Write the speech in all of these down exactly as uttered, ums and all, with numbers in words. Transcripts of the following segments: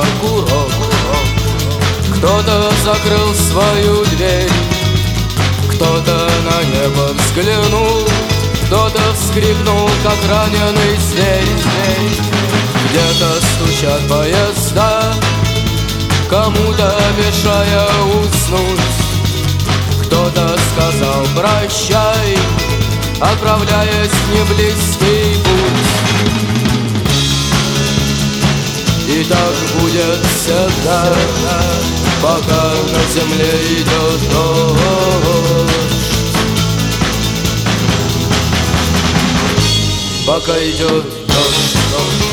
курок. Кто-то закрыл свою дверь, кто-то на небо взглянул, кто-то вскрикнул, как раненый зверь. Где-то стучат поезда, кому-то мешая уснуть. Кто-то сказал прощай, отправляясь в неблизкий путь. И так будет всегда, пока на земле идет дождь. Пока идет дождь, дождь.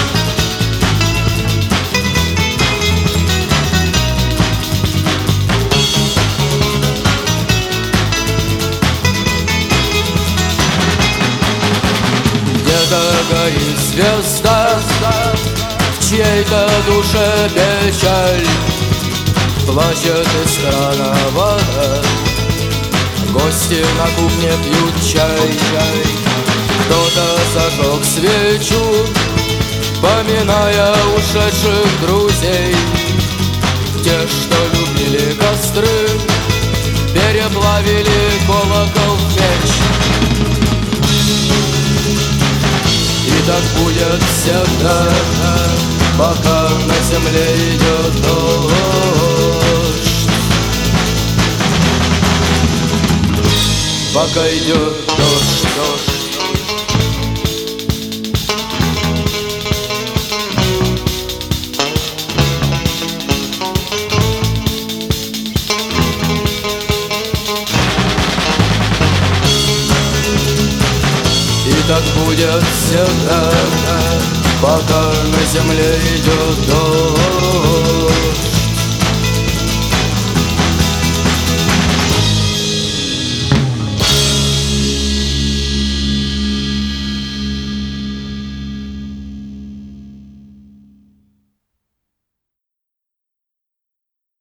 Где-то горит звезда, в чьей-то душе печаль. Плачет из крана вода, гости на кухне пьют чай. Кто-то зажег свечу, поминая ушедших друзей. Те, что любили костры, переплавили колокол в печь. И так будет всегда, пока на земле идет дождь. Пока идет дождь, дождь. И так будет всегда, пока на земле идет дождь.